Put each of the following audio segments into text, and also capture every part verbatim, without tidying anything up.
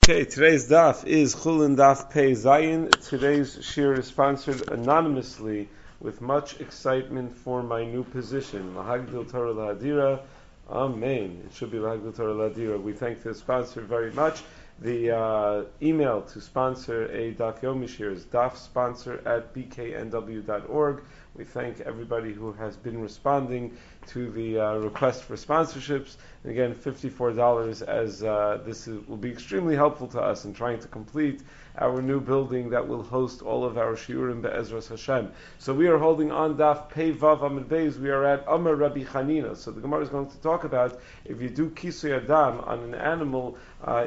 Okay, today's daf is Chulin Daf Pei Zayin. Today's shir is sponsored anonymously with much excitement for my new position. Lahagdil Torah Lahadira. Amen. It should be Lahagdil Torah Lahadira. We thank the sponsor very much. The uh, email to sponsor a Daf Yomi shir is dafsponsor at b k n w dot org. We thank everybody who has been responding to the uh, request for sponsorships. And again, fifty-four dollars as uh, this is, will be extremely helpful to us in trying to complete our new building that will host all of our shiurim be'ezras Hashem. So we are holding on Daf Pei Vav Amud Beis. We are at Amar Rabbi Chanina. So the Gemara is going to talk about if you do kisui adam on an animal, uh,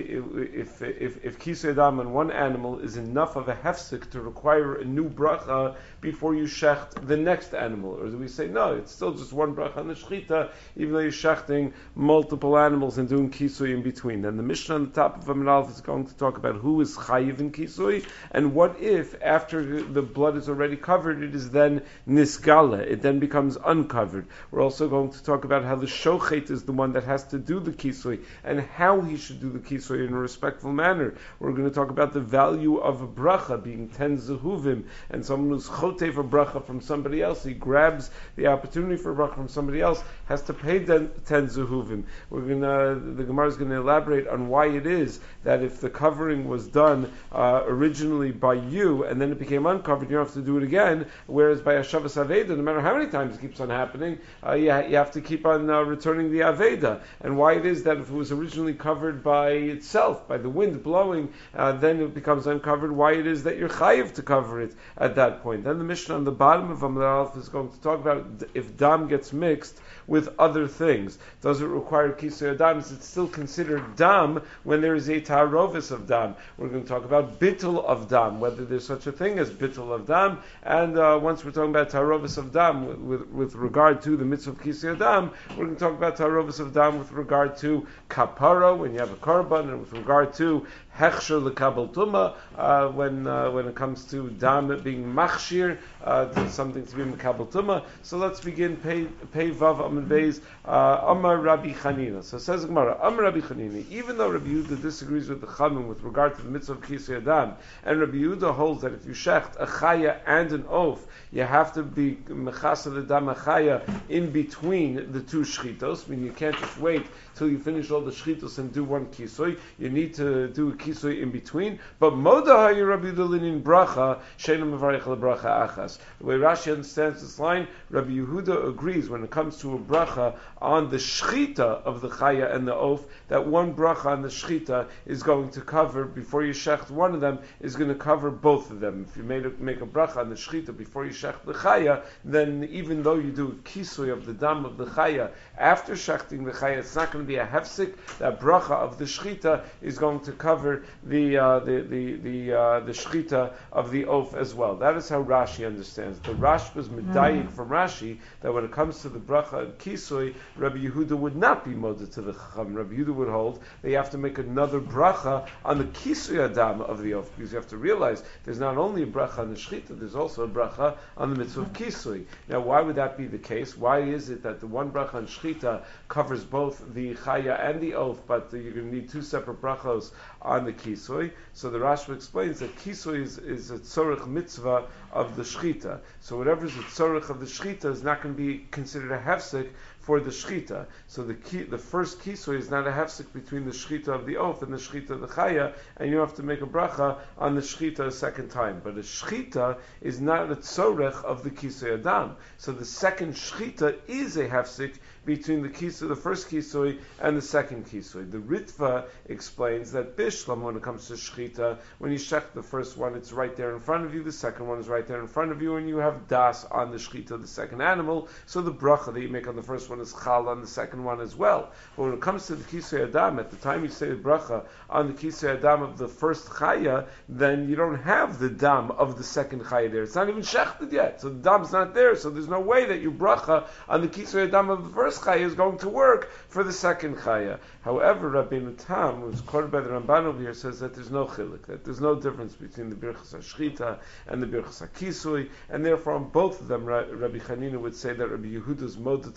if, if, if kisui adam on one animal is enough of a hefsek to require a new bracha before you shecht the next animal. Or do we say, no, it's still just one bracha on the shechita, even though you're shechting multiple animals and doing kisui in between. Then the Mishnah on the top of Amud Aleph is going to talk about who is chayiv in kisui, and what if after the blood is already covered, it is then nisgala, it then becomes uncovered. We're also going to talk about how the shochet is the one that has to do the kisui, and how he should do the kisui in a respectful manner. We're going to talk about the value of a bracha being ten zehuvim, and someone who's chotev a bracha from somebody else, he grabs the opportunity for a bracha from somebody else, has to pay ten zehuvim. We're gonna, the Gemara is going to elaborate on why it is that if the covering was done uh, originally by you and then it became uncovered, you don't have to do it again. Whereas by a Shavas Aveda, no matter how many times it keeps on happening, uh, you, ha- you have to keep on uh, returning the Aveda. And why it is that if it was originally covered by itself, by the wind blowing, uh, then it becomes uncovered. Why it is that you're chayiv to cover it at that point. Then the Mishnah on the bottom of Amud Aleph is going to talk about if dam gets mixed with other things. Does it require kisui adam? Is it still considered dam when there is a ta'arovis of dam? We're going to talk about bittul of dam, whether there's such a thing as bittul of dam. And uh, once we're talking about ta'arovis of dam with, with, with regard to the mitzvah of kisui adam, we're going to talk about ta'arovis of dam with regard to kapara, when you have a korban, and with regard to hechsher lekabel tuma, uh, when uh, when it comes to dam being machshir, uh, to something to be mekabel tuma. So let's begin. Pei Pei Vav Amud Beis. Amar Rabbi Chanina. So it says Gemara, Amar Rabbi Chanina. Even though Rabbi Yehuda disagrees with the Chamim with regard to the mitzvah of kisui adam, and Rabbi Yehuda holds that if you shecht a chaya and an oaf, you have to be mechasa the dam chaya in between the two shchitos. I mean, you can't just wait till you finish all the shchitos and do one kisui. You need to do a kisui in between. But moda hayu Rabbi Yehuda linin bracha sheinu mevarich lebracha achas. The way Rashi understands this line, Rabbi Yehuda agrees when it comes to a bracha on the shchita of the chaya and the oaf, that one bracha on the shchita is going to cover, before you shecht one of them, is going to cover both of them. If you made a, make a bracha on the shchita before you shecht the chaya, then even though you do a kisui of the dam of the chaya after shechting the chaya, it's not going to be a hefsik. That bracha of the shchita is going to cover the uh, the the the, uh, the shchita of the oaf as well. That is how Rashi understands. The Rash was medayik from Rashi that when it comes to the bracha and kisui, Rabbi Yehuda would not be moded to the chacham. Rabbi Yehuda would hold that you have to make another bracha on the kisui adam of the oaf, because you have to realize there's not only a bracha on the shchita, there's also a bracha on the mitzvah of kisui. Now, why would that be the case? Why is it that the one bracha on shchita covers both the chaya and the oaf, but you're going to need two separate brachos on the kisui? So the Rashba explains that kisui is, is a tzorich mitzvah of the shchita. So whatever is the tzorich of the shchita is not going to be considered a hefsek for the shchita. So the ki, the first kisui is not a hefsek between the shchita of the oaf and the shchita of the chaya, and you have to make a bracha on the shchita a second time. But a shchita is not a tzorech of the kisui adam. So the second shchita is a hefsek between the kisui, the first kisui, and the second kisui. The Ritva explains that bishlam, when it comes to shchita, when you shech the first one, it's right there in front of you. The second one is right there in front of you, and you have das on the shchita of the second animal. So the bracha that you make on the first one is chal on the second one as well. But when it comes to the kisui adam, at the time you say the bracha on the kisui adam of the first chaya, then you don't have the dam of the second chaya there. It's not even shechted yet, so the dam's not there. So there's no way that your bracha on the kisui adam of the first chaya is going to work for the second chaya. However, Rabbeinu Tam, who's quoted by the Ramban over here, says that there's no chilik, that there's no difference between the birchas hashchita and the birchas hakisui, and therefore on both of them, Rabbi Chanina would say that Rabbi Yehuda's moda to the chaya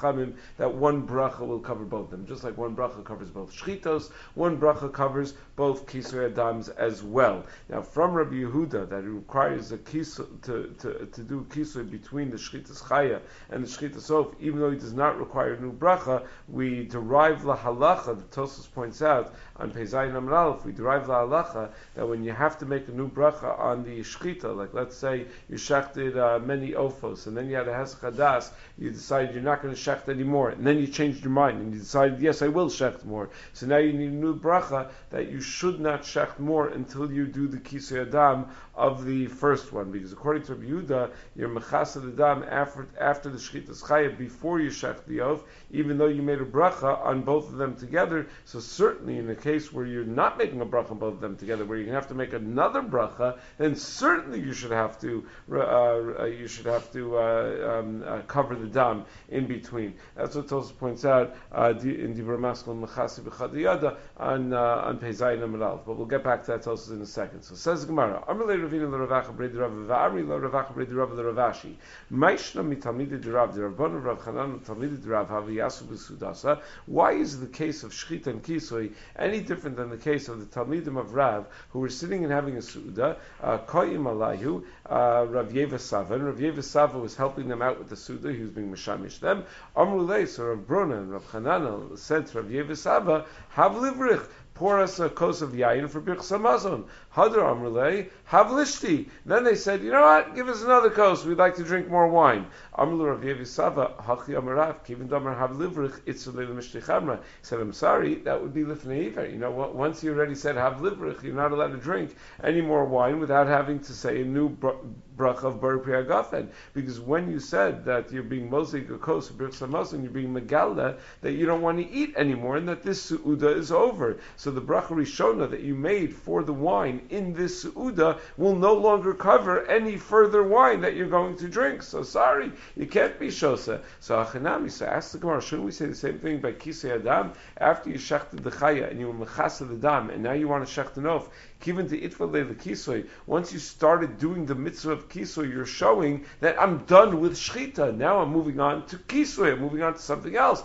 Chachamim that one bracha will cover both of them. Just like one bracha covers both shchitos, one bracha covers both kisui adams as well. Now, from Rabbi Yehuda, that it requires a kisui, to, to, to do kisui between the shchitas chaya and the shchitas of, even though he does not require a new bracha, we derive la halacha, the Tosfos points out, on Peizayin Amud Aleph, we derive la halacha that when you have to make a new bracha on the shchita, like let's say you shechted uh, many ofos, and then you had a hesach hadas, you decided you're not going to shecht anymore, and then you changed your mind, and you decided, yes, I will shecht more. So now you need a new bracha that you should not shecht more until you do the kisui adam of the first one, because according to Rabbi Yehuda, you're mechasa the dam after, after the shchitas chaya, before you shecht the oath, even though you made a bracha on both of them together. So certainly in a case where you're not making a bracha on both of them together, where you have to make another bracha, then certainly you should have to uh, you should have to uh, um, uh, cover the dam in between. That's what Tosfos points out uh, in Divrei Maskil Mechasi B'Chadiyada on uh, on Peizayin Amud Aleph. But we'll get back to that Tosfos in a second. So says the Gemara, Amalei Ravina l'Ravacha Brei Rav v'Amri l'Ravacha Brei Rav l'Ravashi. Maishna mitalmidei d'Rav d'Ravban Rav Chanan mitalmidei d'Rav Havi Yasu b'Sudasa. Why is the case of Shchita and Kisui any different than the case of the Talmidim of Rav who were sitting and having a Su'uda? Koyim Alayhu, Rav Yeva Sava, and Rav Yeva Sava was helping them out with the Su'uda, he was being Mashamish them. Amrulei, so Rav Bruna and Rav Chananel said to Rav Yeva Sava, Hav livrich, pour us a kos of yayin for birchas hamazon. Hadar Amrulei, have lishti. Then they said, you know what, give us another kos, we'd like to drink more wine. Amrulei Rav Yevi Sava, hachi amarav, kivin damar have livrich, itzulei l'mishti chamra. He said, I'm sorry, that would be lifnei iver. You know what, once you already said have livrich, you're not allowed to drink any more wine without having to say a new bracha of bar pri hagafen. Because when you said that you're being mozik a kos of birchas hamazon, you're being megalda, that you don't want to eat anymore, and that this su'uda is over. So the bracha rishona that you made for the wine in this su'uda will no longer cover any further wine that you're going to drink. So sorry, you can't be shosa. So achanami, so ask the Gemara, shouldn't we say the same thing by kisei adam? After you shechted the chaya and you were mechasa the dam, and now you want to shecht an off, given to itvalei the kisui, once you started doing the mitzvah of kisui, you're showing that I'm done with shchita. Now I'm moving on to kisui. I'm moving on to something else.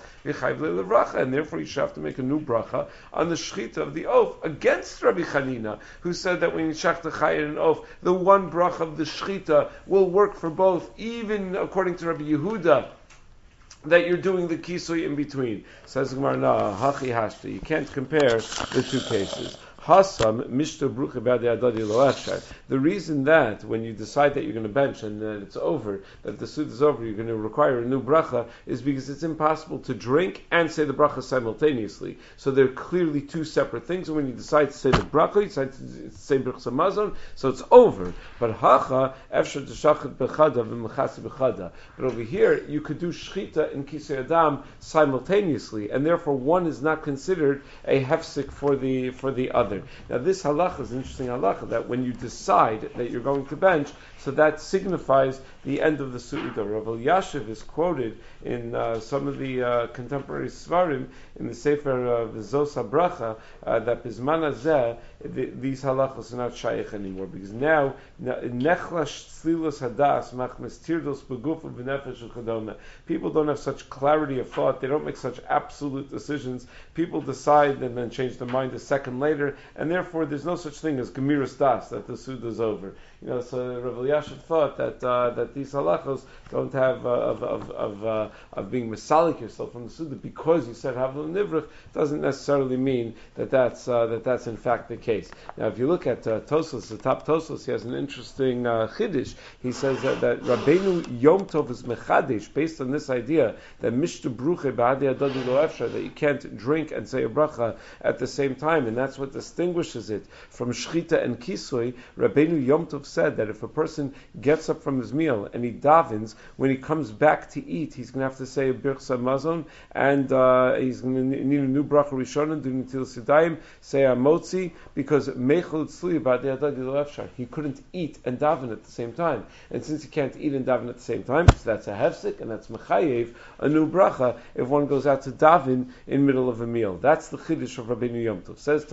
And therefore you should have to make a new bracha on the shchita of the oath against Rabbi Chanina, who said that when you shech the chaya and oath, the one bracha of the shchita will work for both, even according to Rabbi Yehuda, that you're doing the kisui in between. Says the Gemara, no, hachi hashta. You can't compare the two cases. Hasam mishta brucha b'adei adadi lo efshar. The reason that when you decide that you're going to bench and then it's over, that the suit is over, you're going to require a new bracha, is because it's impossible to drink and say the bracha simultaneously. So they're clearly two separate things. And when you decide to say the bracha, you decide to say birchas hamazon, so it's over. But hacha efshar t'shachet bechada v'mechasi bechada. But over here, you could do shchita and kisei adam simultaneously, and therefore one is not considered a hefsek for the for the other. Now this halacha is an interesting halacha, that when you decide that you're going to bench, so that signifies the end of the su'uda. Rav Elyashiv is quoted in uh, some of the uh, contemporary svarim in the Sefer uh, V'zos HaBracha uh, that Bizman Hazeh, the, these halachos are not shaykh anymore, because now nechlash tzlilos hadas machmes tirdos begufa v'nefesh v'chadoma. People don't have such clarity of thought. They don't make such absolute decisions. People decide and then change their mind a second later, and therefore there's no such thing as gemiras das, that the suda is over. You know, so Rav Elyashiv thought that uh, that these halachos don't have uh, of of of, uh, of being misalik yourself from the suda because you said havla nivrich doesn't necessarily mean that that's uh, that that's in fact the case. Now, if you look at uh, Tosfos, the top Tosfos, he has an interesting uh, chiddush. He says that, that Rabbeinu Yom Tov is mechadish based on this idea that mishta bruche ba'adei adadi lo efshar, that you can't drink and say a bracha at the same time, and that's what distinguishes it from shchita and kisui. Rabbeinu Yom Tov said that if a person gets up from his meal and he davens, when he comes back to eat, he's going to have to say birchas hamazon, and uh, he's going to need a new bracha rishona, do Netilas Yadayim, say a motzi, because mechel tzli ba'adei adadi lo efshar, he couldn't eat and daven at the same time, and since he can't eat and daven at the same time, so that's a hefsek, and that's mechayev a new bracha if one goes out to daven in middle of a meal. That's the chiddush of Rabbeinu Yom Tov. Says Tosfos,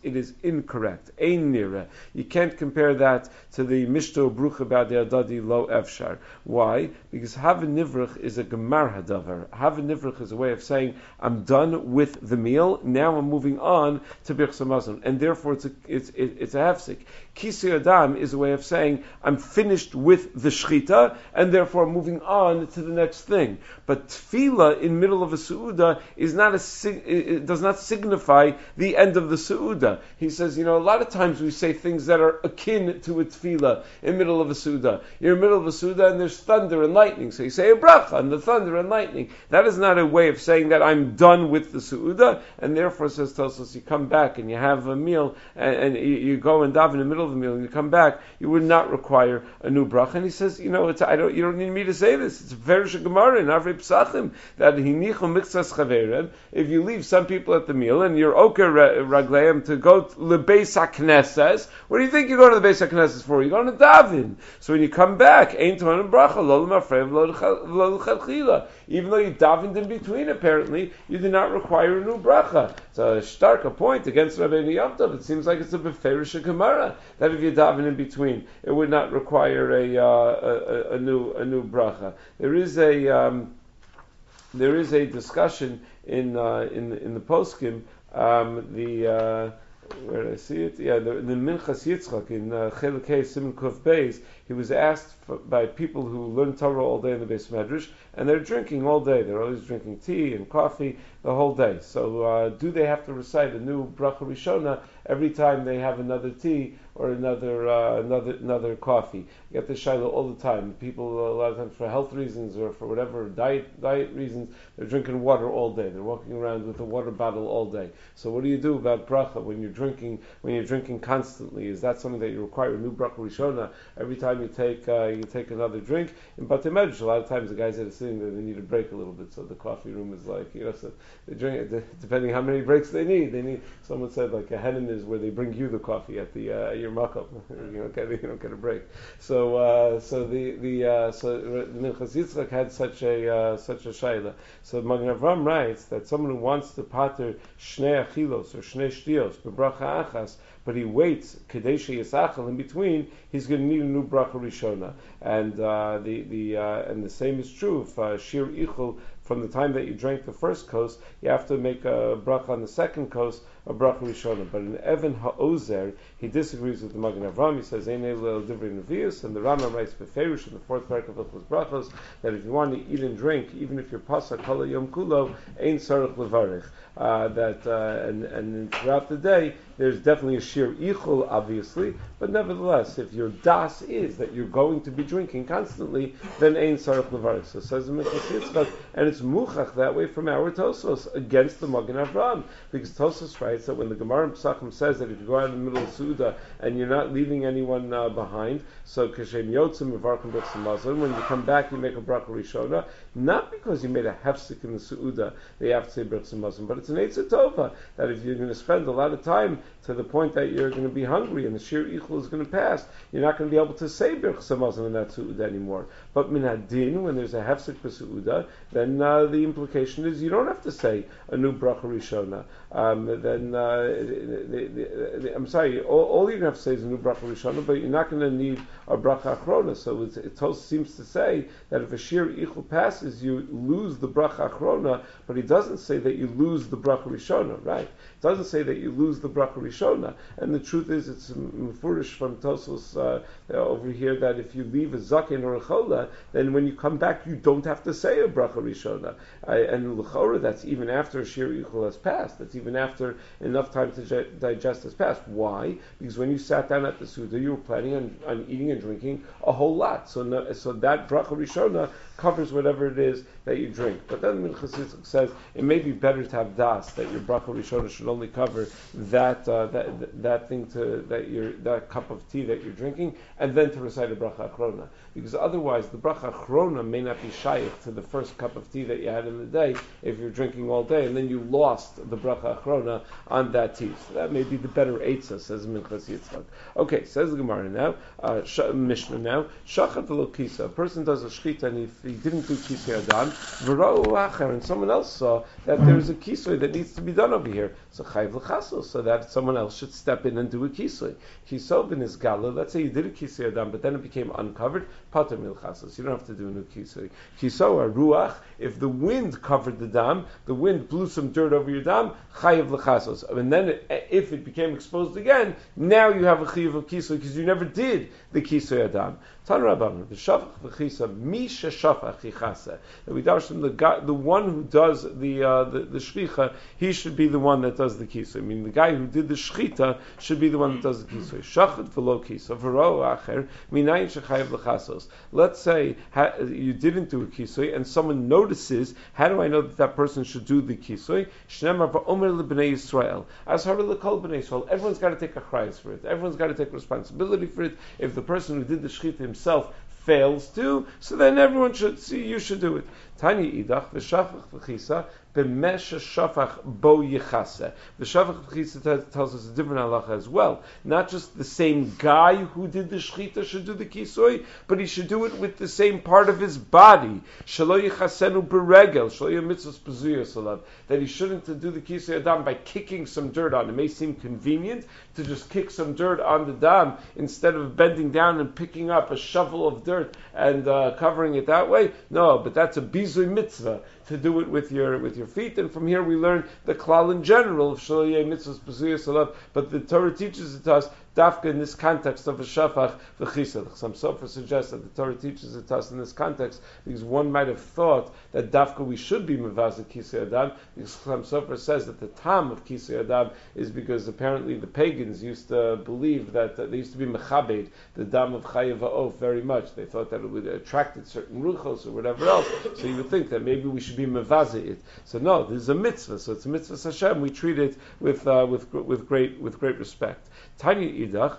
it is incorrect. Ein nira. You can't compare that to the Mishto Brucha Ba'adei Adadi Lo Efshar. Why? Because Hava Nivrach is a Gemar Hadavar. Hava Nivrach is a way of saying, I'm done with the meal, now I'm moving on to Birchas Hamazon. And therefore it's a, it's, it, it's a hefsek. Kisei Adam is a way of saying, I'm finished with the Shechita, and therefore I'm moving on to the next thing. But Tefillah in middle of a Su'udah is not a, it does not signify the end of the Su'udah. He says, you know, a lot of times we say things that are akin to a Tefillah in middle of a Su'udah. You're in the middle of a Su'udah and there's thunder and lightning, so you say a bracha on the thunder and lightning. That is not a way of saying that I'm done with the Su'udah, and therefore, says Tosfos, you come back and you have a meal, and, and you, you go and daven in the middle of the meal, and you come back, you would not require a new bracha. And he says, you know, it's, I don't, you don't need me to say this. It's very Gemara in Avrei Psachim that hinichu mixas chaverem. If you leave some people at the meal and you're oker ragleim to go lebeis haknesses, what do you think you go to the beis haknesses for? You're going to daven. So when you come back, ein tohanim bracha lo l'mafreim lo l'chatchila. Even though you davened in between, apparently you do not require a new bracha. It's a stark a point against Rabbeinu Yom Tov. It seems like it's a beferish Gemara that if you daven in between, it would not require a, uh, a, a new a new bracha. There is a um, there is a discussion in uh, in in the poskim. Um, the uh, where did I see it? Yeah, the, the Minchas Yitzchak in Chelekei Siman Kuf Beis. He was asked for, by people who learn Torah all day in the Beis Medrash, and they're drinking all day. They're always drinking tea and coffee the whole day. So, uh, do they have to recite a new bracha rishona every time they have another tea or another uh, another another coffee? You get the shaila all the time. People, a lot of times, for health reasons or for whatever diet diet reasons, they're drinking water all day. They're walking around with a water bottle all day. So, what do you do about bracha when you're drinking when you're drinking constantly? Is that something that you require a new bracha rishona every time you take uh, you take another drink? In Batei Medrash, a lot of times the guys that are sitting there, they need a break a little bit. So the coffee room is like, you know, so they drink depending how many breaks they need. They need. Someone said like a henin is where they bring you the coffee at the uh, your makam. you don't get you don't get a break. So uh, so the the uh, so Minchas Yitzchak had such a uh, such a shaila. So Magen Avraham writes that someone who wants to pater shnei achilos or shnei shtios bebracha achas, but he waits kadesh yisachal in between, he's going to need a new bracha rishona. And uh, the the uh, and the same is true if uh, shir ichul. From the time that you drank the first kos, you have to make a bracha on the second kos, a bracha rishona. But in Evan Ha'ozer, he disagrees with the Magen Avraham. He says, Ein elel divrei nevius, and the Rambam writes beferish in the fourth parak of Hilchos Brachos that if you want to eat and drink, even if you're pasach kol yom kulo, ein sarich levarich. Uh, that uh, and and throughout the day, there's definitely a shir ichul, obviously, but nevertheless, if your das is that you're going to be drinking constantly, then ein sarich levarich. So says the Minchas Yitzchak, and it's muchach that way from our Tosfos against the Magen Avraham, because Tosfos writes that when the Gemara in Pesachim says that if you go out in the middle of Suda and you're not leaving anyone uh, behind, so kashem yotzim mevarkim b'chas hamazon, when you come back you make a bracha rishona, not because you made a hefsek in the Suda that you have to say b'chas hamazon, but it's an eitzah tova that if you're going to spend a lot of time to the point that you're going to be hungry and the shir ichul is going to pass, you're not going to be able to say b'chas hamazon in that Suda anymore. But min hadin, when there's a hefsek b'Suda, then uh, the implication is you don't have to say a new bracha rishona. Um, then uh, the, the, the, I'm sorry, all, all you're going to have to say is a new bracha rishona, but you're not going to need a bracha achrona. So it's, it seems to say that if a shir ichul passes, you lose the bracha achrona, but he doesn't say that you lose the bracha rishona, right? It doesn't say that you lose the bracha rishona. And the truth is, it's mefurish from Tosfos uh, over here that if you leave a zaken or a chola, then when you come back, you don't have to say a bracha rishona. I, and l'chora, that's even after a shir ichul has passed. That's even after enough time to ge- digest has passed. Why? Because when you sat down at the Suda, you were planning on, on eating and drinking a whole lot. So no, so that bracha rishona covers whatever it is that you drink. But then Minchas Yitzchak says it may be better to have das, that your bracha rishona should only cover that uh, that that thing to that your that cup of tea that you're drinking, and then to recite a bracha achrona. Because otherwise, the bracha achrona may not be shaykh to the first cup of tea that you had in the day if you're drinking all day, and then you lost the bracha achrona on that teeth. So that may be the better eitzah, says Minchas Yitzchak. Okay, says the Gemara now, uh, Sh- Mishnah now, Shachat lo kisa, a person does a shchita and if he didn't do kisei adam, v'ra'u acher, and someone else saw that there's a kisei that needs to be done over here, so chayv l'chasos, so that someone else should step in and do a kisei. Kisov in his gala, let's say you did a kisei adam, but then it became uncovered, pater milchasos, you don't have to do a new kisei. Kisov, a ruach, if the wind covered the dam, the wind blew some dirt over your dam, chayiv l'chasos. And then it, if it became exposed again, now you have a chayiv of kisei because you never did the kisei adam. Tan Rabbanan, the shafach v'chisa, mi sheshafach chichase. That we darshan from the guy, the one who does the uh, the, the shchicha, he should be the one that does the kisei. I mean, the guy who did the shchita should be the one that does the kisei. Shachat v'lo kisa, v'ro acher, minayin shechayiv l'chasos. Let's say ha, you didn't do a kisei, and someone notices. How do I know that that person should do the kisei? Shnemar v'omer lebnei Yisrael. As har lekol bnei Yisrael. Everyone's got to take a chrayas for it. Everyone's got to take responsibility for it. If the person who did the shchita himself fails to, so then everyone should see, you should do it. Tani idach, v'shafach v'chisa, b'mesha shafach bo yichase. The shafach v'chisa tells us a different halacha as well. Not just the same guy who did the shchita should do the kisoi, but he should do it with the same part of his body. Shelo yichasenu beregel, shelo yimitzvos bezuyos alav. That he shouldn't do the kisoi adam by kicking some dirt on. It may seem convenient to just kick some dirt on the dam instead of bending down and picking up a shovel of dirt and uh, covering it that way. No, but that's a bizui mitzvah to do it with your with your feet. And from here we learn the klal in general of shaloi mitzvahs bezuyos alav. But the Torah teaches it to us dafka in this context of a shafach v'chisa. Some sofer suggests that the Torah teaches it to us in this context because one might have thought that dafka we should be mevazik kisei adam. Because some sofer says that the tam of kisei adam is because apparently the pagans used to believe that uh, they used to be mechabed the dam of chayav ha'of very much. They thought that it would attract certain ruchos or whatever else. So you would think that maybe we should be mevazik it. So no, this is a mitzvah. So it's a mitzvah Hashem. We treat it with uh, with with great with great respect. Tanya idach.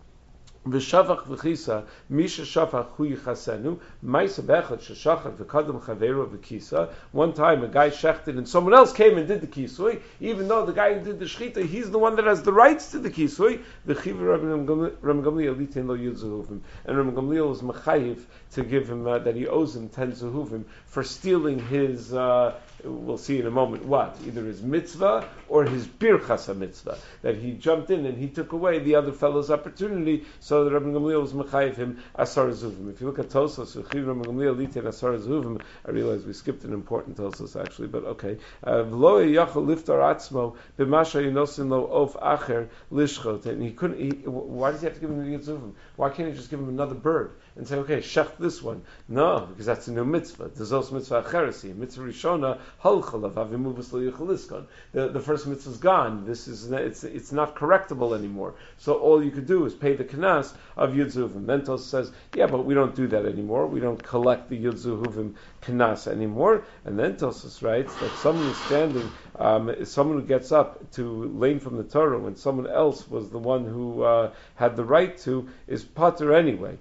V'shavach v'chisa, misha shavach hu yichasenu, ma'isa bechad sheshachat v'kadam chaveru v'kisa. One time a guy shechted and someone else came and did the kisui, even though the guy who did the shchita, he's the one that has the rights to the kisui. V'chiv Ram Gamliel litin lo yud zehuvim. And Ram Gamliel was mechayiv to give him, uh, that he owes him ten zehuvim for stealing his, uh, we'll see in a moment what, either his mitzvah or his birchas mitzvah, that he jumped in and he took away the other fellow's opportunity, so that Rabbi Gamliel was mechayiv him asar zehuvim. If you look at Tosfos, Rabbi Gamliel litin asar zehuvim, I realize we skipped an important Tosfos actually, but okay. V'lo yachol liftar atzmo b'masha yinosin lo of acher lishchot, and he couldn't. He, why does he have to give him the zehuvim? Why can't he just give him another bird and say, okay, shech this one? No, because that's a new mitzvah. There's also mitzvah acheresi, mitzvah rishona halchalav avimuvus lo yichaliskon. The the first mitzvah is gone. This is it's it's not correctable anymore. So all you could do is pay the kanas of Yud Zehuvim. Mentos says, yeah, but we don't do that anymore. We don't collect the Yud Zehuvim kanas anymore. And then Tosos writes that someone is standing, um, is someone who gets up to lane from the Torah when someone else was the one who uh, had the right to, is pater anyway.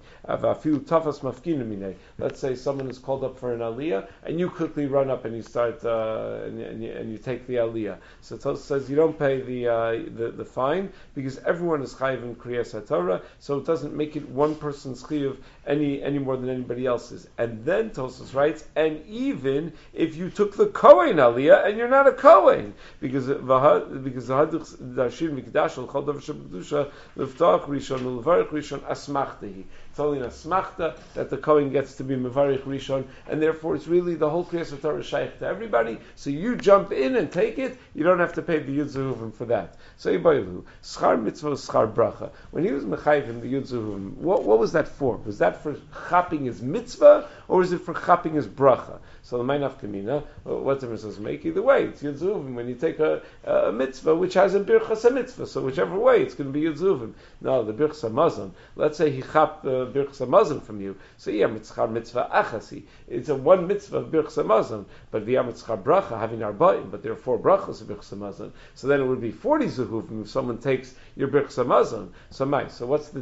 Let's say someone is called up for an aliyah, and you quickly run up and you start uh, and, and, you, and you take the aliyah. So Tosos says you don't pay the uh, the, the fine because everyone is chayiv in kriyas haTorah, so it doesn't make it one person's chayiv any any more than anybody else's. And then Tosos writes, and even if you took the Kohen aliyah and you're not a Kohen, because because the haduch darshin mikdash al chol davar shebkedusha leftach rishon ulevarich rishon asmachtahi. It's only an asmachta that the Kohen gets to be mevarich rishon, and therefore it's really the whole kriyas haTorah shaykh to everybody. So you jump in and take it. You don't have to pay the Yud Zehuvim for that. So Yibaylu schar mitzvah schar bracha. When he was mechayvim the Yud Zehuvim, what what was that for? Was that for chapping his mitzvah, or was it for chapping his bracha? So the Meinaf Kamina, what difference does it make? Either way, it's Yud Zehuvim when you take a, a mitzvah which has a birchas mitzvah. So whichever way, it's going to be Yud Zehuvim. No, the birchas hamazon. Let's say he chapped the birchas hamazon from you. So yeah, mitzchar mitzvah achasi. It's a one mitzvah of birchas hamazon, but via mitzchar bracha having arba'im. But there are four brachas of birchas hamazon. So then it would be forty zehuvim if someone takes your birchas hamazon. So my, so what's the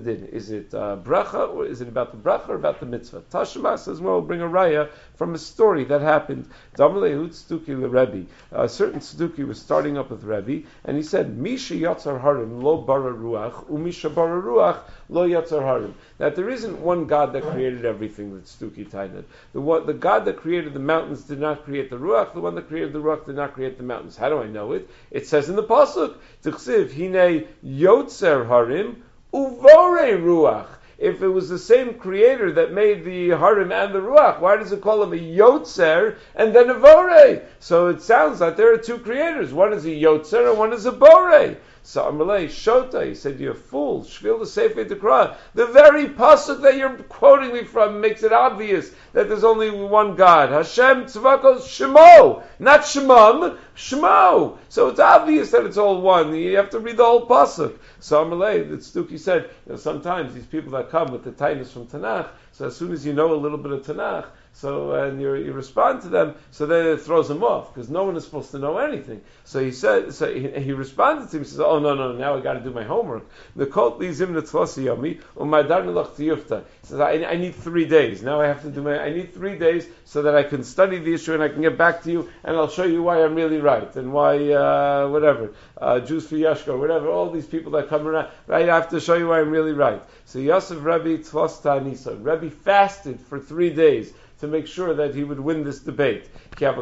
din? Is it uh, bracha, or is it about the bracha or about the mitzvah? Tashma says, well, we'll bring a raya from a story that happened. Damalei tzduki leRebbe. A certain tzduki was starting up with Rebbe, and he said, Misha yatzar harim lo bara ruach, umisha bara ruach lo yatzar harim. That there isn't one God that created everything that tzduki tained. The one, the God that created the mountains did not create the ruach. The one that created the ruach did not create the mountains. How do I know it? It says in the pasuk, T'chsiv hine yotzer harim uvore ruach. If it was the same creator that made the harim and the ruach, why does it call him a yotzer and then a vore? So it sounds like there are two creators. One is a yotzer and one is a bore. So Amalei Shota, he said, "You're a fool. Shvil the Sefer Dekra. The very pasuk that you're quoting me from makes it obvious that there's only one God. Hashem Tzvakos Shemo, not Shemam, Shemo. So it's obvious that it's all one. You have to read the whole pasuk." So Amalei, the Tzduki said, you know, sometimes these people that come with the tightness from Tanakh, so as soon as you know a little bit of Tanakh, so and you you respond to them, so then it throws him off because no one is supposed to know anything. So he said, so he, he responded to him. He says, "Oh no, no, now I got to do my homework." The colt lizim netzlasi yomi u'madar nelach tiyufta. He says, I, "I need three days. Now I have to do my. I need three days so that I can study the issue and I can get back to you and I'll show you why I'm really right and why uh, whatever uh, Jews for Yashko, whatever. All these people that come around, right? I have to show you why I'm really right." So Yosef Rebbe Tzvos Ta'anisa. Rebbe fasted for three days to make sure that he would win this debate. When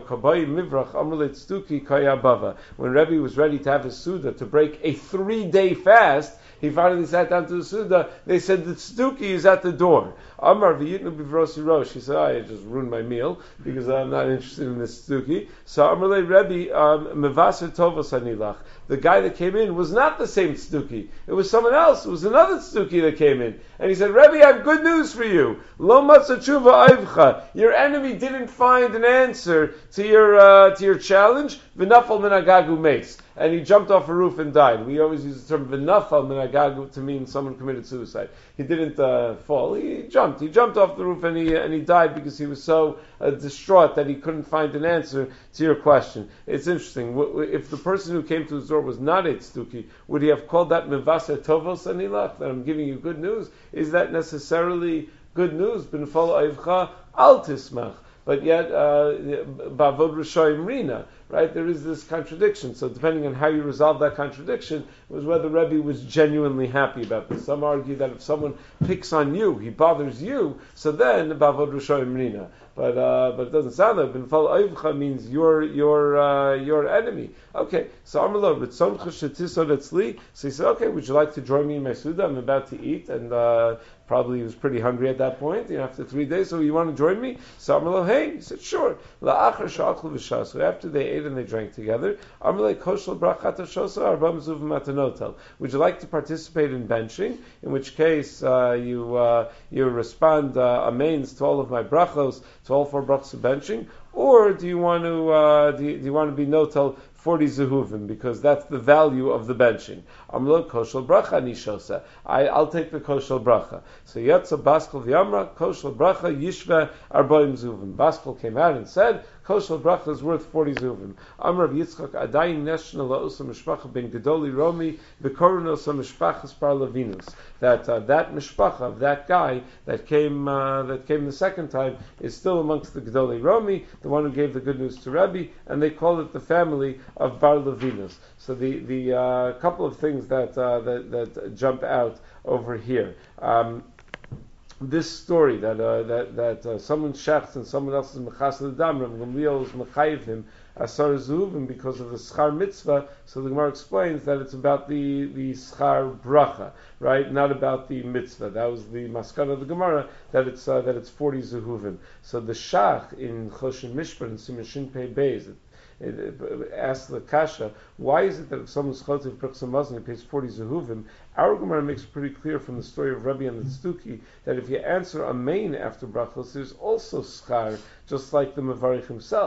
Rebbe was ready to have his Suda, to break a three-day fast, he finally sat down to the Suda. They said the Tzduki is at the door. Amar v'yitnu bivrosi rosh. He said, oh, I just ruined my meal because I'm not interested in this Tzduki. So Amar le Rebbe, mevaser tovos anilach. The guy that came in was not the same Tzduki. It was someone else. It was another Tzduki that came in. And he said, Rebbe, I have good news for you. Lo matzah tshuva ayvcha. Your enemy didn't find an answer to your uh, to your challenge. V'nafal min agagu mace. And he jumped off a roof and died. We always use the term v'nafal min agagu to mean someone committed suicide. He didn't uh, fall. He jumped. He jumped off the roof and he and he died because he was so uh, distraught that he couldn't find an answer to your question. It's interesting. If the person who came to his door was not a tzduki, would he have called that mevaser tovos anilach? That I'm giving you good news. Is that necessarily good news? B'nfal ayvcha al tismach. But yet, bavod rishoyim rina, right? There is this contradiction. So depending on how you resolve that contradiction, was whether Rebbe was genuinely happy about this. Some argue that if someone picks on you, he bothers you, so then bavod rishoyim rina. But uh, but it doesn't sound like B'nfal Ayvcha means your your uh, your enemy. Okay, so Amrlo Ritzoncha Shetisod Etzli. So he said, okay, would you like to join me in my Suda? I'm about to eat, and uh, probably he was pretty hungry at that point. You know, after three days, so you want to join me? So Amrlo, hey, he said, sure. La'achar Sha'achlu V'Shas. So after they ate and they drank together, Amrlo Koshel Brachat Hashosa Arbam Zuv Matanotel. Would you like to participate in benching? In which case uh, you uh, you respond uh, amens to all of my brachos, to all four brachos of benching, or do you want to uh, do, you, do you want to be notel forty zehuvim, because that's the value of the benching? Amlo koshel bracha nishosa. I I'll take the koshel bracha. So yatsa Baskel v'yamra koshel bracha yishva arbaim zehuvim. Baskel came out and said koshel bracha is worth forty zehuvim. Amar Yitzchak adayin neshna la'osa mishpacha ben gedoli romi v'koronosa mishpachas par levinus. That uh, that mishpacha of that guy that came uh, that came the second time is still amongst the gedoli romi, the one who gave the good news to Rebbe, and they call it the family of Bar Levinus. So the the uh, couple of things that uh, that, that jump out over here. Um, this story that uh, that that uh, someone shechts and someone else is mechasel dam, Rav Gamliel is mechayiv him asar zuvim because of the schar mitzvah. So the Gemara explains that it's about the the schar bracha, right? Not about the mitzvah. That was the maskana of the Gemara, that it's uh, that it's forty zehuvim. So the shach in Choshen Mishpat and Siman Shin Pei Beis, It, it, it asks the kasha, why is it that if someone's chotev brachas hamazon he pays forty zehuvim? Our Gemara makes it pretty clear from the story of Rebbe and the Tzduki that if you answer amen after brachos, there's also schar, just like the Mevarich himself.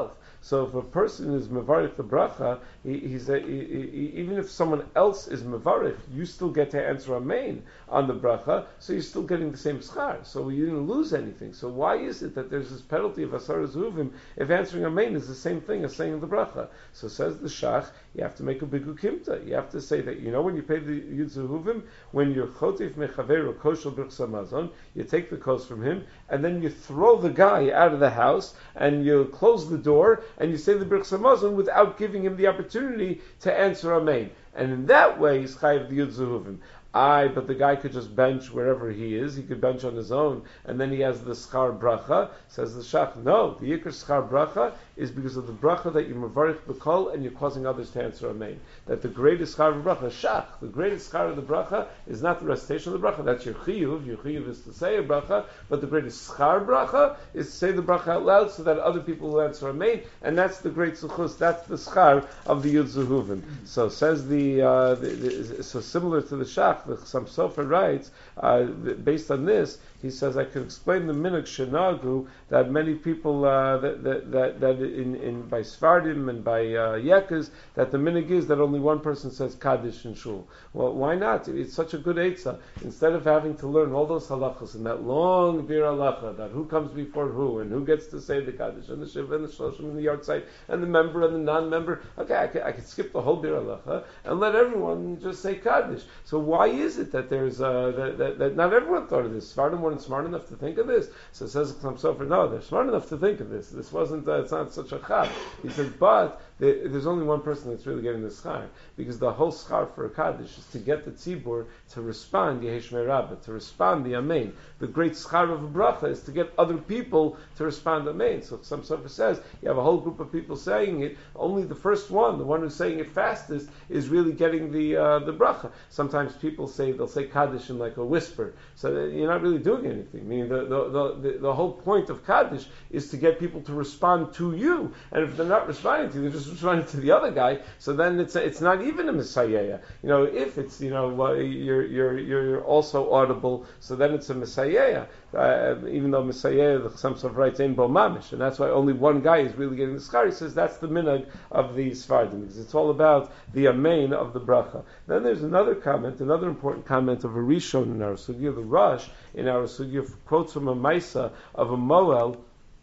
So if a person is mevarich the bracha, he, he's a, he, he, even if someone else is mevarich, you still get to answer amen on the bracha, so you're still getting the same schar. So you didn't lose anything. So why is it that there's this penalty of asar zuvim if answering amen is the same thing as saying the bracha? So says the shach, you have to make a bigu kimta. You have to say that, you know, when you pay the yud zehuvim, when you're chotif mechaveru koshel birchsa mazon, you take the kos from him, and then you throw the guy out of the house, and you close the door, and you say the birchsa mazon without giving him the opportunity to answer amen. And in that way, he's chayiv the yud zehuvim. Aye, but the guy could just bench wherever he is. He could bench on his own, and then he has the schar bracha. Says the shach, no, the yikr schar bracha is because of the bracha that you mevarich b'kol, and you're causing others to answer amen. That the greatest schar of the bracha, shach, the greatest schar of the bracha is not the recitation of the bracha. That's your chiyuv. Your chiyuv is to say a bracha, but the greatest schar bracha is to say the bracha out loud so that other people will answer amen, and that's the great suchus. That's the schar of the yud zehuvim. So says the, uh, the, the so similar to the shach. The Chassam Sofer writes, uh, based on this, he says, I can explain the minhag shenagu that many people uh, that, that that that in, in by Sfardim and by uh, Yekas that the minhag is that only one person says Kaddish in shul. Well, why not? It's such a good eitzah. Instead of having to learn all those halachas and that long bir halacha that who comes before who and who gets to say the Kaddish and the shiva and the shloshim and the yard site and the member and the non-member. Okay, I could, I could skip the whole bir halacha and let everyone just say Kaddish. So why is it that there's uh, that, that, that not everyone thought of this? Sfardim weren't smart enough to think of this. So it says Chassam Sofer, no, they're smart enough to think of this. This wasn't, uh, it's not such a chab. He says, but there, there's only one person that's really getting the schar, because the whole schar for a Kaddish is to get the tzibur to respond Yehi Shmei Rabbah, to respond the amen. The great schar of a bracha is to get other people to respond amen. So Chassam Sofer says, you have a whole group of people saying it, only the first one, the one who's saying it fastest, is really getting the uh, the bracha. Sometimes people say, they'll say Kaddish in like a whisper, so that you're not really doing anything. Meaning the the, the, the the whole point of Kaddish is to get people to respond to you, and if they're not responding to you, they're just responding to the other guy, so then it's a, it's not even a Messiah. You know, if it's, you know, uh, you're, you're, you're also audible, so then it's a Messiah. Uh, even though Messiah, the Chassam Sofer writes, ain't bo mamish, and that's why only one guy is really getting the schar. He says that's the minhag of the Sfardim, because it's all about the amen of the bracha. Then there's another comment, another important comment of a Rishon in our sugya, the Rosh in our sugya, quotes from a Maisa of a Moel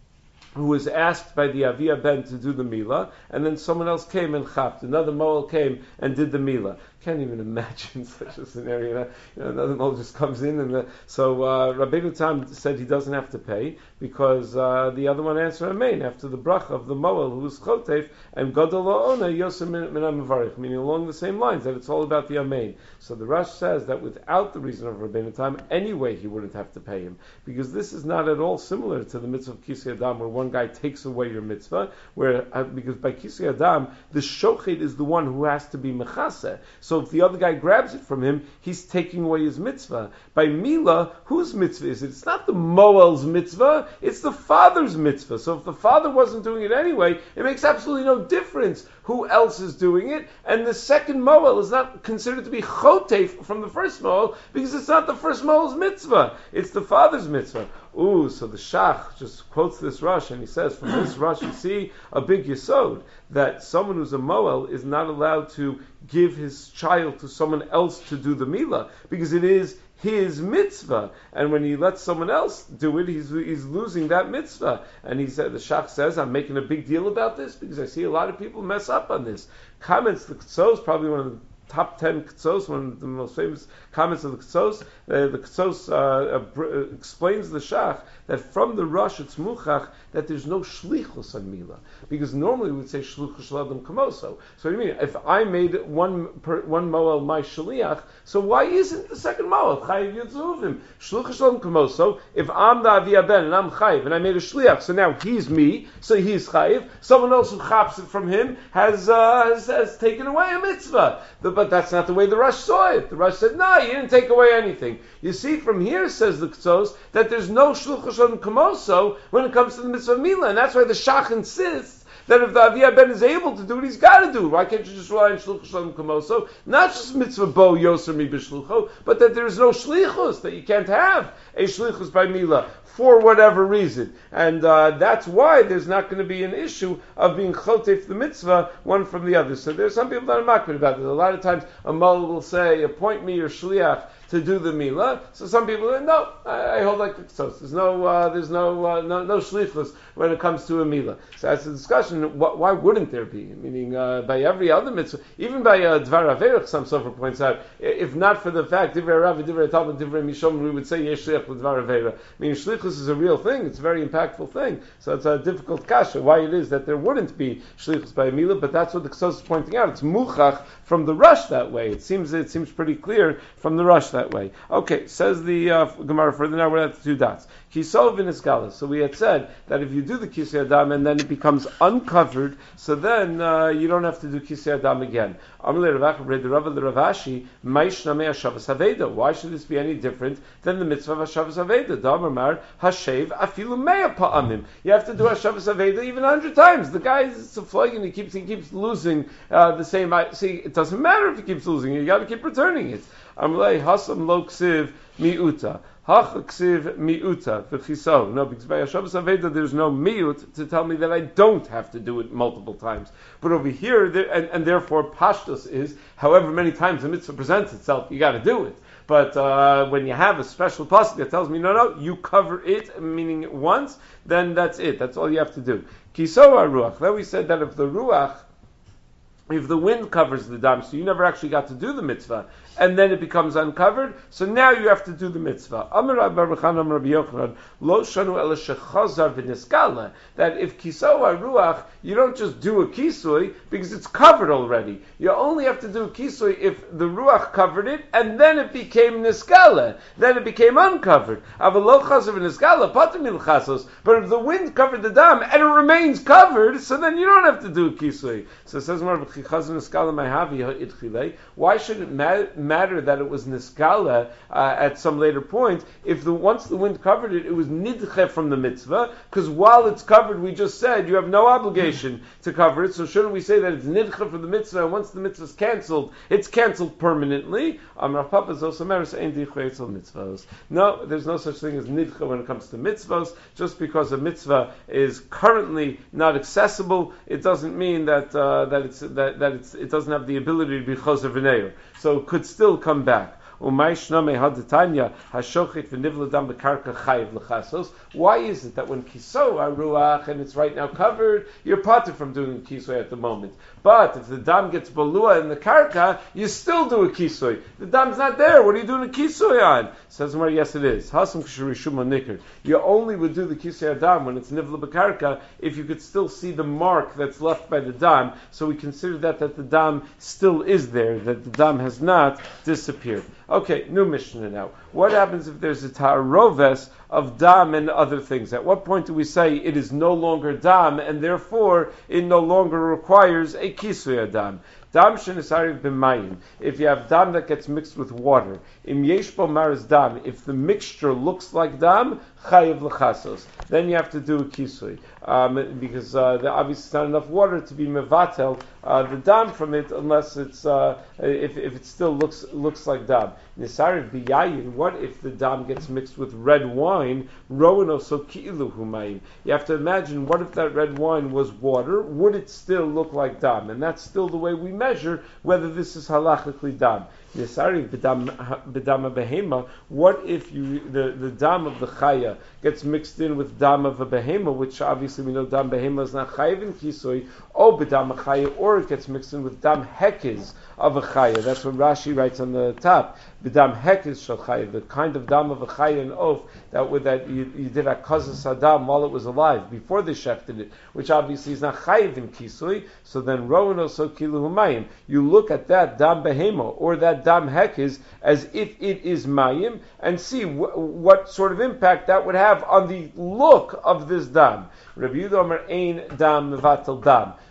who was asked by the Avia Ben to do the Milah, and then someone else came and chapped. Another Moel came and did the Milah. Can't even imagine such a scenario. You know, another Moel just comes in, and the, so uh, Rabbeinu Tam said he doesn't have to pay because uh, the other one answered amen after the bracha of the Moel who was chotef, and Gadol Ha'ona Yosem Min HaMevarich, meaning along the same lines that it's all about the amen. So the Rosh says that without the reason of Rabbeinu Tam, anyway he wouldn't have to pay him, because this is not at all similar to the mitzvah of Kisei Adam, where one guy takes away your mitzvah, where uh, because by Kisei Adam the shochet is the one who has to be mechaseh. So if the other guy grabs it from him, he's taking away his mitzvah. By Milah, whose mitzvah is it? It's not the Moel's mitzvah, it's the father's mitzvah. So if the father wasn't doing it anyway, it makes absolutely no difference who else is doing it, and the second Moel is not considered to be chotef from the first Moel, because it's not the first Moel's mitzvah, it's the father's mitzvah. Ooh, so the Shach just quotes this Rosh, and he says, from this Rosh you see a big yesod, that someone who's a Moel is not allowed to give his child to someone else to do the Milah, because it is his mitzvah, and when he lets someone else do it, he's he's losing that mitzvah. And he said, the Shach says, I'm making a big deal about this because I see a lot of people mess up on this. Comments, the Ktsos, probably one of the top ten Ktsos, one of the most famous comments of the Ktsos. Uh, the Ktsos uh, uh, explains the Shach that from the Rosh it's muchach that there's no shlichus on Milah, because normally we would say shlichus l'adam kamoso. So what do you mean? If I made one per, one moel my shliach, so why isn't the second moel chayiv yitzuvim shlichus l'adam kamoso? If I'm the avia ben and I'm chayiv and I made a shliach, so now he's me, so he's chayiv. Someone else who chaps it from him has uh, has, has taken away a mitzvah. The, but that's not the way the Rosh saw it. The Rosh said, no, you didn't take away anything. You see from here, says the Ktsos, that there's no shluchus l'adam kamoso when it comes to the mitzvah of Milah, and that's why the Shach insists that if the Aviyah Ben is able to do it, he's got to do it. Why can't you just rely on Shluch Shalom Kamoso? Not just mitzvah bo yoser mi b'shlucho, but that there is no shlichus, that you can't have a shlichus by Mila for whatever reason. And uh, that's why there's not going to be an issue of being chotef the mitzvah one from the other. So there's some people that are makbid about it. A lot of times a mullah will say, appoint me your shliach to do the milah. So some people say, no, I, I hold like the ksos. There's no, uh, there's no, uh, no, no shlichus when it comes to a milah. So that's the discussion. What, why wouldn't there be? Meaning, uh, by every other mitzvah, even by uh, Dvar Averech, some sofer points out, if not for the fact, Divrei Rav, Divrei Talmud, Divrei Mishom, we would say yesh shliach l'Dvar Averech. Meaning, shlichus is a real thing. It's a very impactful thing. So it's a difficult kasha. Why it is that there wouldn't be shlichus by a milah, but that's what the ksos is pointing out. It's muchach from the rush that way. It seems, it seems pretty clear from the rush that way. Okay, says the uh, Gemara further. Now we're at the two dots. Kisov v'niskala. So we had said that if you do the kisei adam and then it becomes uncovered, so then uh, you don't have to do kisei adam again. Why should this be any different than the mitzvah of Hashavas Aveda? Damar hashev afilu mea pa'amim. You have to do Hashavas Aveda even a hundred times. The guy is a flag and he keeps he keeps losing uh, the same. See, it doesn't matter if he keeps losing. You got to keep returning it. Amrei hasam lo ksiv miuta. Hach ksiv miuta v'chiso. No, because by Hashavas Aveda there's no miut to tell me that I don't have to do it multiple times. But over here, there, and, and therefore pashtus is, however many times the mitzvah presents itself, you got to do it. But uh, when you have a special pasuk that tells me, no, no, you cover it, meaning once, then that's it. That's all you have to do. Kiso ruach. Then we said that if the ruach, if the wind covers the dam, so you never actually got to do the mitzvah, and then it becomes uncovered, so now you have to do the mitzvah. That if kisoi ruach, you don't just do a kisui because it's covered already. You only have to do a kisui if the ruach covered it, and then it became niskala. Then it became uncovered. But if the wind covered the dam and it remains covered, so then you don't have to do a kisui. So it says, why should it matter? matter that it was niskala uh, at some later point, if the once the wind covered it, it was nidche from the mitzvah, because while it's covered, we just said you have no obligation to cover it, so shouldn't we say that it's nidche from the mitzvah, and once the mitzvah is cancelled, it's cancelled permanently? No, there's no such thing as nidche when it comes to mitzvahs. Just because a mitzvah is currently not accessible, it doesn't mean that uh, that it's that, that it's, it doesn't have the ability to be choser v'neir. So it could still come back. Why is it that when kiso aruach and it's right now covered, you're parted from doing kisoi at the moment? But if the dam gets balua in the karka, you still do a kisoi. The dam's not there. What are you doing a kisoi on? Says Mar, yes it is. You only would do the kisoi dam when it's nivla b'karka if you could still see the mark that's left by the dam. So we consider that that the dam still is there, that the dam has not disappeared. Okay, new Mishnah now. What happens if there's a ta'aroves of dam and other things? At what point do we say it is no longer dam, and therefore it no longer requires a kisui dam? Dam shenisariv b'mayim. If you have dam that gets mixed with water, im yesh bo maris dam. If the mixture looks like dam, chayiv l'chasos. Then you have to do a kisui, um, because uh, there obviously is not enough water to be mevatel uh, the dam from it, unless it's uh, if if it still looks looks like dam. Nisariv b'yayin. What if the dam gets mixed with red wine? Roano so ki'ilu humayim. You have to imagine, what if that red wine was water? Would it still look like dam? And that's still the way we measure whether this is halachically dam. Nisari b'dam behema. What if you the, the dam of the chaya gets mixed in with dam of a behema, which obviously we know dam behema is not chayiv in kisoi, or b'dam chaya, or it gets mixed in with dam hekiz of a chaya. That's what Rashi writes on the top. B'dam hekiz shel chaya, the kind of dam of a chaya and oaf that with that you, you did at kazas adam while it was alive before they shechted it, which obviously is not chayiv in kisoi. So then rowan also kilu humayim. You look at that dam behema or that dam hekiz as if it is mayim, and see wh- what sort of impact that would have on the look of this dam. Rabbi Yehuda Omer ein dam mevatel dam.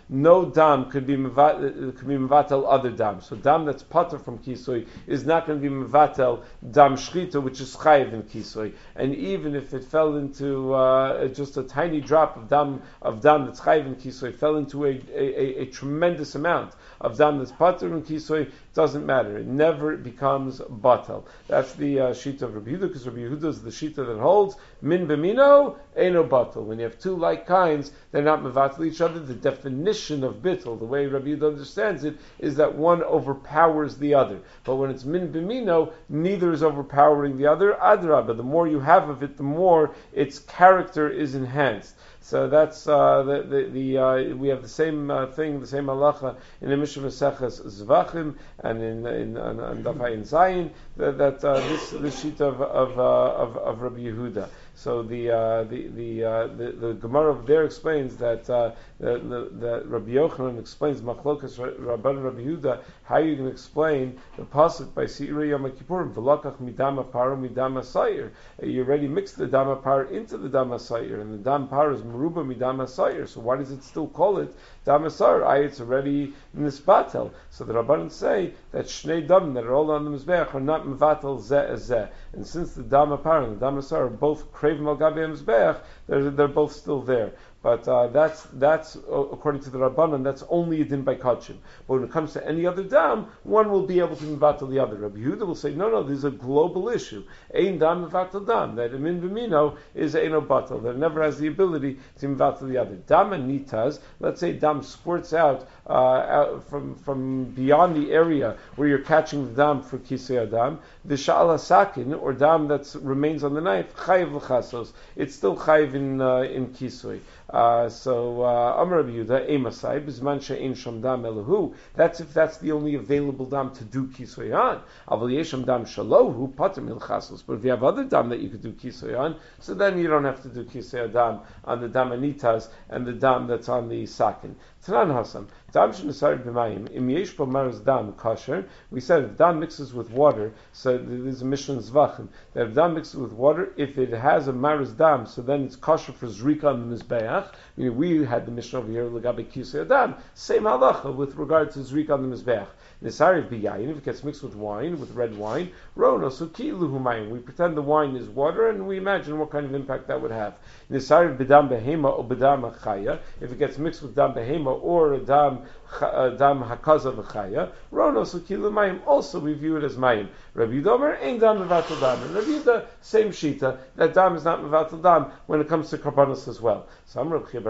no dam could be mevatel, could be mevatel other dam. So dam that's pater from kisui is not going to be mevatel dam shchita, which is chayiv in kisui. And even if it fell into uh, just a tiny drop of dam of dam that's chayiv in kisui, fell into a, a, a, a tremendous amount of dam that's pater in kisui, doesn't matter. It never becomes batal. That's the uh, shita of Rabbi Yehuda, because Rabbi Yehuda is the shita that holds min b'mino eno batal. When you have two like kinds, they're not mevatel each other. The definition of bittul, the way Rabbi Yehuda understands it, is that one overpowers the other. But when it's min b'mino, neither is overpowering the other. Adrabah, the more you have of it, the more its character is enhanced. So that's uh, the the, the uh, we have the same uh, thing, the same halacha in the Mishnah Maseches Zvachim and in in on Daf Ayin Zayin that, that uh, this this sheet of of, uh, of of Rabbi Yehuda. So the uh, the the, uh, the the Gemara over there explains that uh, that, that Rabbi Yochanan explains Machlokas Rabban Rabbi Yehuda, how you can explain the pasuk by Seirei Yom Kippurim V'lakach midama par midama sayir. You already mixed the dama par into the dama sayir, and the dam par is meruba midama sayir. So why does it still call it dama sayir? I it's already nisbatel. So the Rabbanan say that shnei dam that are all on the mizbeach are not mevatel zeh as zeh. And since the dama par and the dama sayir are both krev mal gabe mizbeach, they're they're both still there. But uh, that's that's uh, according to the Rabbanan, that's only a din by kachim. But when it comes to any other dam, one will be able to mevatel the other. Rabbi Yehuda will say, no, no, this is a global issue. Ein dam mevatel dam. That min v'mino is eino batel. That it never has the ability to mevatel the other. Dam anitas. Let's say dam squirts out, uh, out from from beyond the area where you're catching the dam for kisei adam. The sha'al sakin or dam that remains on the knife chayiv l'chasos. It's still chayiv in uh, in kisui. Uh, so, Amar Rabbi Yehuda, Emasai, Bizman she'ein sham dam elahu. That's if that's the only available dam to do kisoyan. Aval yesham dam shalohu pater milchasos. But if you have other dam that you could do kisoyan, so then you don't have to do kisoy dam on the dam anitas and the dam that's on the sakin. Tanan Hasam, dam she'nesar b'mayim, im yesh bo maras dam kosher. We said if dam mixes with water, so there's a Mishnah Zvachim, that if dam mixes with water, if it has a maras dam, so then it's kosher for zrika on the mizbeach. I mean, we had the Mishnah over here, L'gabe Kisei Adam, same halacha with regard to Zrik on the Mizbeach. Nisari B'yayin, if it gets mixed with wine, with red wine, Rono, Suki Luhumayim. We pretend the wine is water and we imagine what kind of impact that would have. Nisari B'dam Behema or B'dam Achaya, if it gets mixed with Dam Behema or a Dam uh, Dam Hakaza V'chaya, Rono, Suki Luhumayim, also we view it as Mayim. Rabbi Yehuda, Ein Dam Mevatel Dam. And Rabbi Yehuda, same shita, that Dam is not Mevatel Dam when it comes to Karbanos as well. So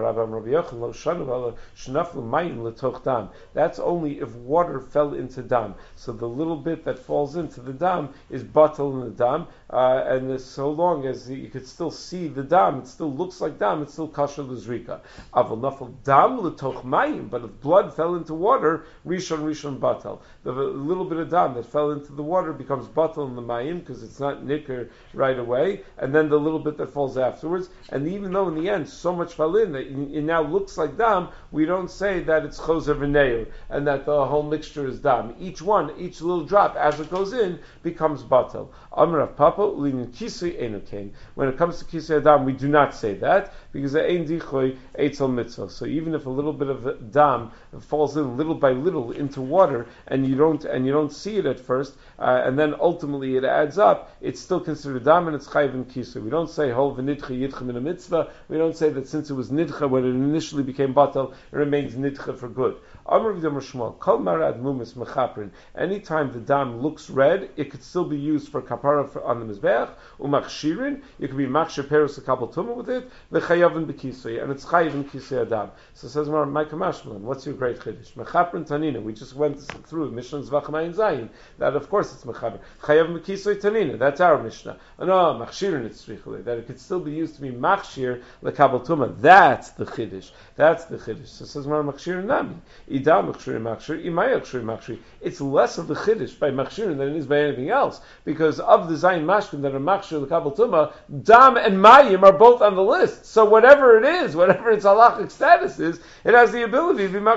that's only if water fell into dam. So the little bit that falls into the dam is batal in the dam, uh, and so long as you could still see the dam, it still looks like dam, it's still kasher l'zrika. Aval nafal dam l'toch mayim, but if blood fell into water, rishon rishon batal. The little bit of dam that fell into the water becomes batal in the mayim because it's not nicker right away, and then the little bit that falls afterwards. And even though in the end so much fell in that it now looks like dam, we don't say that it's choser v'neir and that the whole mixture is dam. Each one, each little drop as it goes in becomes batal. Amar Rav Papa ulin kisui enukein. When it comes to kisui adam, we do not say that because the ein dichoy eitzel mitzvah. So even if a little bit of dam falls in little by little into water and you don't and you don't see it at first, uh, and then ultimately it adds up, it's still considered dam and it's chayiv in kisui. We don't say hol v'nidcha yidcha min a mitzvah. We don't say that since it was nidcha when it initially became batal, it remains nidcha for good. Amar v'damar Shmuel, kol marad mumis mechaprin. Anytime the dam looks red, it could still be used for kapara for, on the mizbeach. Umachshirin, you could be machshir perus a kabel tumah with it. V'chayavin b'kisui, and it's chayiv in kisui adam. So it says Mar Micah Mashmalan, what's your great chiddush? Mechaprin tanina. We just went through Mishnah Zvachim Ayin Zayin. That of course it's mechaper. Chayavin b'kisui tanina. That's our Mishnah. Oh, no, machshirin it's tzrichule. That it could still be used to be machshir lekabel tumah. That's the chiddush. That's the chiddush. So it says Mar machshirin nami. Idam machshirin machshir. Imay machshirin machshir. It's less of the chiddush by machshirin than it is by anything else, because of the zayin mashkin that are machshir lekabel tumah, dam and mayim are both on the list. So whatever it is, whatever its halachic status is, it has the ability to be machshir lekabel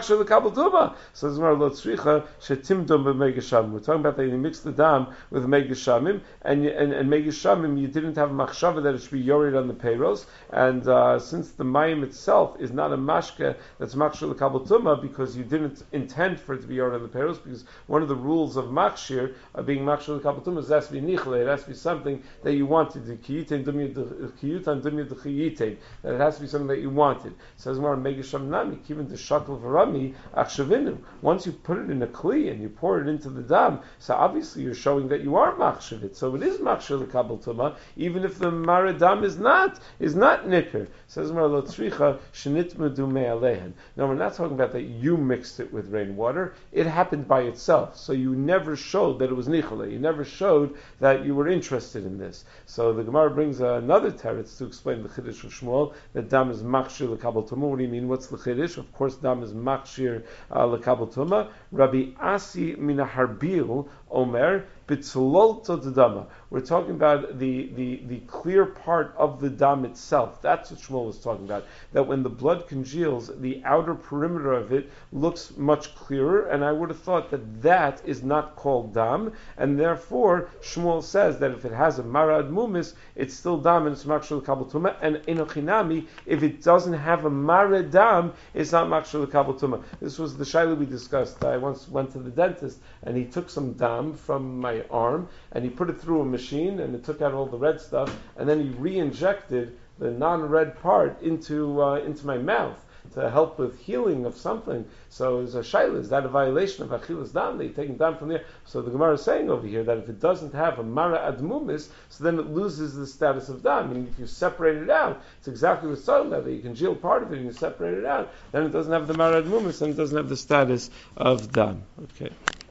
Kabul Tuma. So this is more Lot Tzricha Shetimdum b'Megashamim. We're talking about that you mix the dam with Megashamim, and and and Megashamim you didn't have machshava that it should be yored on the payrolls, and uh, since the mayim itself is not a mashke that's machshir l'Kabul Tuma because you didn't intend for it to be yored on the payrolls, because one of the rules of machshir of being machshir l'Kabul Tuma is it has to be nichle, it has to be something that you wanted, that it has to be something that you wanted. It says more Megasham Nami, even the Shakal Varami, Achshavinu. Once you put it in a kli and you pour it into the dam, so obviously you're showing that you are machshavit. So it is machshav l'Kabul Tuma, even if the maradam is not is not nicker. Says more Lo Tzricha Shenitmu Dumei Alehen. Now we're not talking about that you mixed it with rainwater. It happened by itself. So you never showed that it was nichole. You never showed that you were interested in this. So the Gemara brings uh, another teretz to explain the Chiddush of Shmuel, that dam is machshir l'Kabul Tuma. What do you mean? What's the Chiddush? Of course, dam is machshir uh, l'Kabul Tuma. Rabbi Asi mina Harbil Omer b'tzololto d'dama. We're talking about the, the, the clear part of the dam itself. That's what Shmuel was talking about. That when the blood congeals, the outer perimeter of it looks much clearer, and I would have thought that that is not called dam, and therefore Shmuel says that if it has a marad mumis, it's still dam and it's machshir l'Kabul Tuma, and enochinami, if it doesn't have a marad dam, it's not machshir l'Kabul Tuma. This was the shaila we discussed. I once went to the dentist, and he took some dam from my arm, and he put it through a machine, and it took out all the red stuff, and then he re-injected the non-red part into uh, into my mouth to help with healing of something. So it's a shaila, is that a violation of achilas dam? They're taking dam from there. So the Gemara is saying over here that if it doesn't have a mara admumis, so then it loses the status of dam. Meaning if you separate it out, it's exactly what's talking about, that you congeal part of it and you separate it out, then it doesn't have the mara admumis and it doesn't have the status of dam. Okay.